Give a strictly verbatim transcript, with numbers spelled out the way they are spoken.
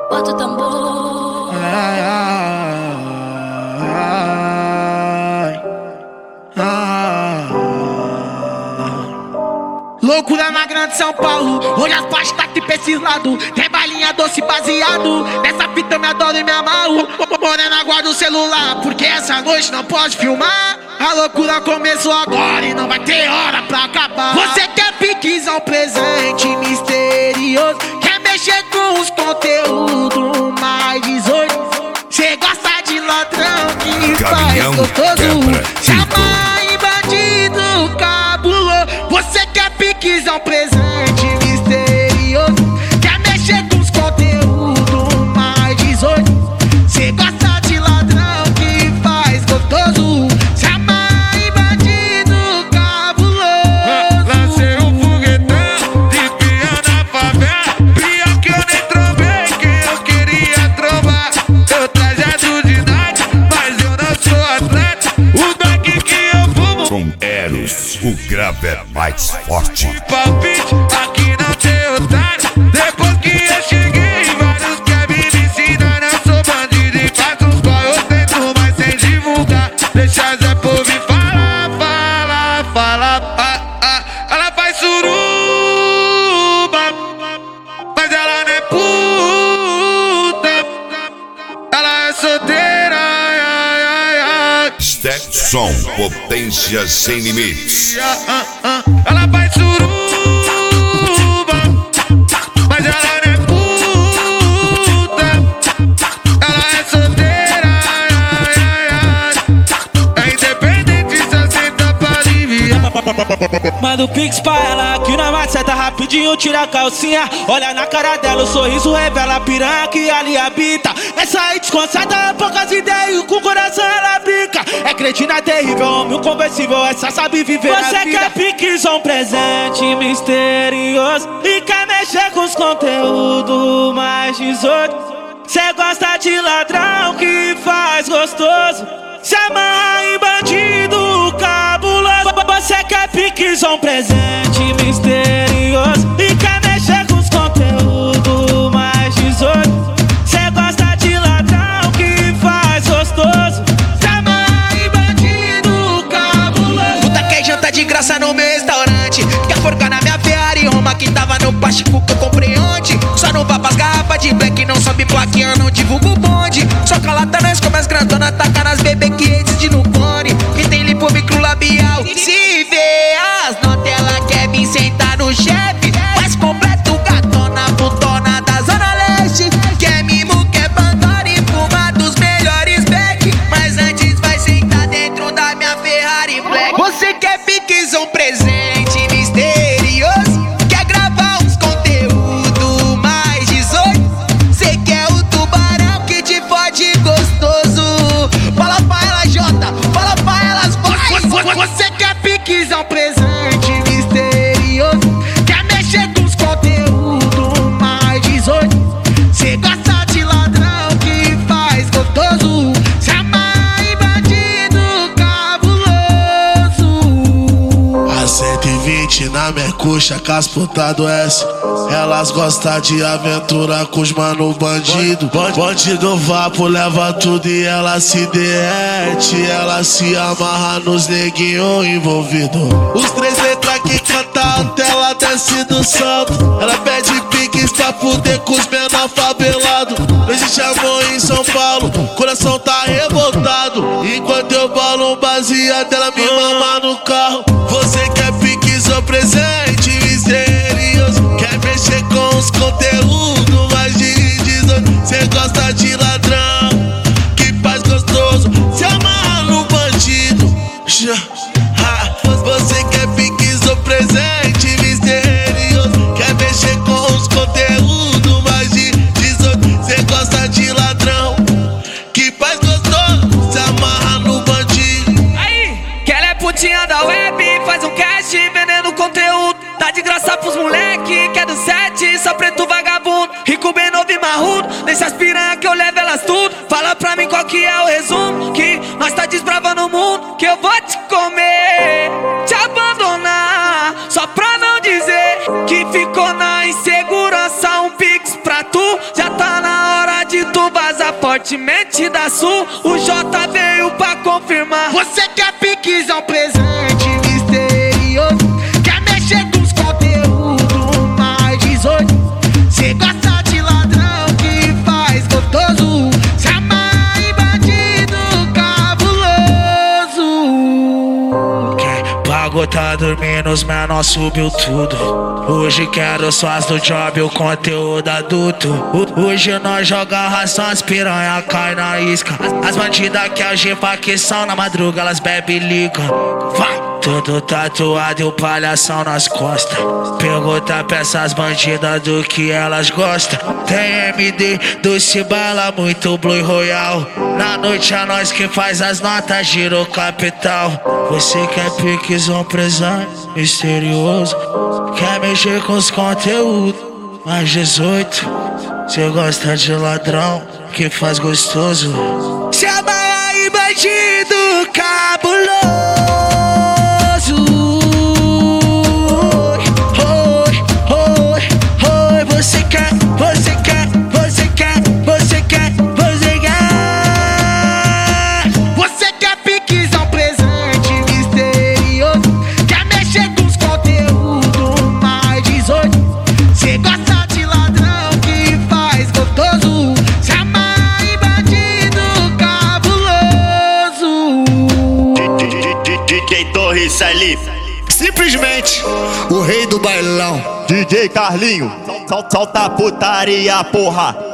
Bota o tambor. Ai, ai, ai. Loucura na grande São Paulo. Olha as pastas aqui pra esses lados. Tem balinha doce baseado. Nessa fita eu me adoro e me amarro. Morena, guarda o celular, porque essa noite não pode filmar. A loucura começou agora e não vai ter hora pra acabar. Você quer piquizão, presente misterioso. Quer mexer com os conteúdos mais dezoito. Cê gosta de ladrão que Caminhão faz gostoso. quebra Se amarra em bandido cabuloso. Você quer piquizão, presente misterioso. Quer mexer com os conteúdos mais dezoito. Cê gosta de ladrão que faz gostoso. Se amarra em bandido cabuloso. Lancei um foguetão de pia na favela. Pia que eu nem trovei, que eu queria trovar. Eu trajado de night, mas eu não sou atleta. O daqui que eu fumo Com Eros, o grave é mais forte. palpite, aqui não tem otário. Depois que eu cheguei, vários querem me ensinar. Eu sou bandido e faço uns qual eu tento, mas sem divulgar. Deixa Zé Povo me falar, falar, falar. Ah, ah. Ela faz suruba, mas ela não é puta. Ela é solteira, ai, ai, ai, ai. Stetson, potência sem limites. Ah, ah, ah. Ela faz suruba, mas ela não é puta. Ela é solteira, ai, ai, ai, ai. É independente, só senta pra aliviar. Manda o pix pra ela, que na maceta rapidinho tira a calcinha. Olha na cara dela, o sorriso revela a piranha que ali habita. Essa aí desconcerta, poucas ideias, com o coração ela brinca. É cretina terrível, homem inconversível, essa sabe viver a vida. Você quer piquezão, presente misterioso. E quer mexer com os conteúdos mais dezoito. Cê gosta de ladrão que faz gostoso. Se amarra em bandido cabuloso. Você quer piquezão, presente misterioso. E quer mexer com os conteúdos mais dezoito. Cê gosta de ladrão que faz gostoso. Se amarra em bandido cabuloso. Puta, quer janta de graça no meu restaurante. Quer forcar na minha Ferrari Roma que tava no plástico que eu comprei ontem. Só não vá pras garrafas de black, não sobe plaquinha, não divulgo o bonde. Só calata nós como as grandonas, taca nas bebê que reside no cone. Que tem lipo micro labial. Se vê as notas, ela quer vir sentar no chefe. Faz completo gatona, putona da Zona Leste. Quer mimo, quer Pandora e fuma dos melhores back. Mas antes vai sentar dentro da minha Ferrari Black. Você quer piquezão, presente misterioso. Quer gravar uns conteúdo mais dezoito. Cê quer o tubarão que te fode gostoso. Fala pra ela, Jota, fala pra elas, vai. Você quer piquezão, presente misterioso. Quer mexer com os conteúdos mais dezoito. Cê gosta de ladrão que faz gostoso. Se amarra em bandido cabuloso. A cento e vinte na minha coxa, casputado S. Elas gostam de aventura com os mano bandido. Bandido vapo, leva tudo e ela se derrete. Ela se amarra nos neguinho envolvido. Os três letras que canta alto, ela desce do salto. Ela pede piques pra fuder com os menor favelado. Não existe amor em São Paulo, coração tá revoltado. Enquanto eu balo um baseado, ela me mama no carro. Você quer piquezão, presente misterioso. Quer mexer com os conteúdos mais de dezoito. Cê gosta de ladrão que faz gostoso. Se amarra no bandido. Ha, você quer piquezão, presente misterioso. Quer mexer com os conteúdos mais de dezoito. Cê gosta de ladrão que faz gostoso. Se amarra no bandido. Aí, que ela é putinha da web, faz um cast vendendo conteúdo. Tá de graça pros moleque, que é do sete, só preto vagabundo. Rico, bem novo e marrudo, deixa as piranha que eu levo elas tudo. Fala pra mim qual que é o resumo, que nós tá desbravando o mundo. Que eu vou te comer, te abandonar, só pra não dizer que ficou na insegurança. Um pix pra tu, já tá na hora continente da sul, o J veio pra confirmar. Você quer piquezão presente misterioso, quer mexer com os conteúdos mais dezoito. Cê gosta de ladrão que faz gostoso, se amarra em bandido cabuloso. Quem pagou tá dormindo, os menor subiu tudo. Hoje quero só as do job, o conteúdo adulto. Hoje nós joga ração, as piranha cai na isca. As bandidas que algema que são na madruga, elas bebe e ligam. Vai! Tudo tatuado e o palhação nas costas. Pergunta pra essas bandidas do que elas gostam. Tem M D, doce bala, muito Blue Royal. Na noite é nós que faz as notas, giro capital. Você quer piquezão presente, misterioso, quer mexer com os conteúdos mais dezoito. Cê gosta de ladrão que faz gostoso, se amarra aí bandido cabuloso. Você quer, você quer, você quer, você quer, você quer. Você quer piquezão presente misterioso, quer mexer com os conteúdos mais dezoito. Cê gosta de ladrão que faz gostoso, se amarra em bandido cabuloso. D J Torres ali, simplesmente o rei do bailão. D J Carlinho, sol, solta a putaria, porra.